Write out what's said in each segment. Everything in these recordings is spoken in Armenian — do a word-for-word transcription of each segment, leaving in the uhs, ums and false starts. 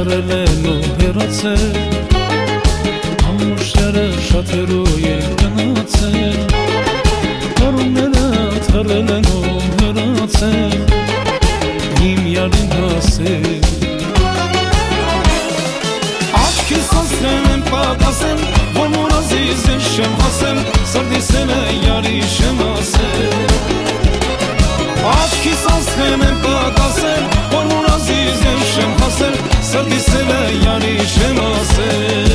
թռել են ու հեռացել, ամուշները շատերու են գնացել, կարունները թռել են ու հեռացել, իմ յարին հասել։ Աչքիս ասեն են պատասել, որ մոր ազիզ են շեմ հասել, սրդիս են է յարի շեմ ասել։ Աչքիս ասեն են պատասել, որ մոր ազիզ են շեմ հասել, սրդիս են է յարի շեմ ասել։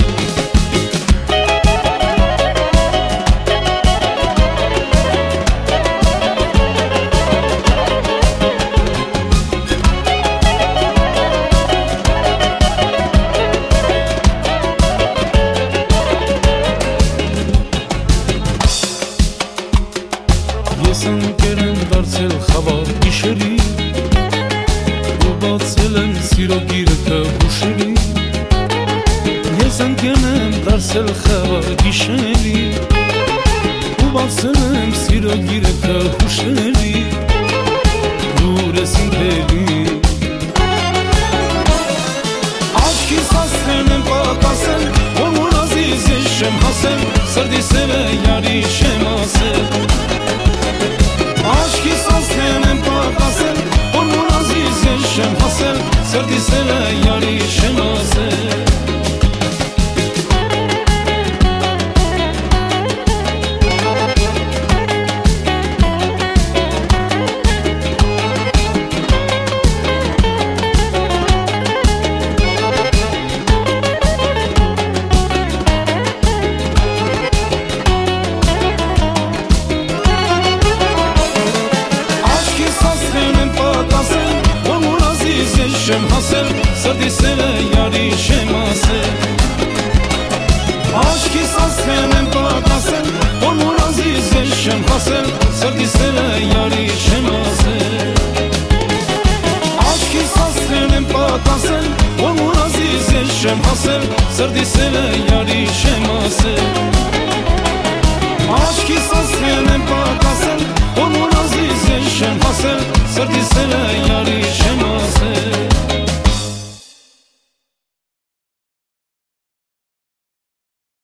Ես ընկեր եմ դարձել խավար գիշերի, ու բացել եմ սիրո գիրկը հուշերի։ Ես ընկեր եմ դարձել խավար գիշերի, ու բացել եմ սիրո գիրկը հուշերի, դուր ես ինքերի։ Աչքիս ասեն եմ պատասել, որ մոր ազիզ ես շեմ հասել, սրդիս էլ է յարի շեմ ասել։ Աչքիս ասեն եմ պատասել, որ մոր ազիզ ես շեմ հասել, սրդիս էլ է յարի շեմ ասել։ Շեմ հասել, սրդիս էլ է յարի շեմ ասել։ Աչքիս ասեն եմ պատասել, որ մոր ազիզ ես շեմ հասել, սրդիս էլ է յարի շեմ ասել։ Աչքիս ասեն եմ պատասել, որ մոր ազիզ ես շեմ հասել, սրդիս էլ է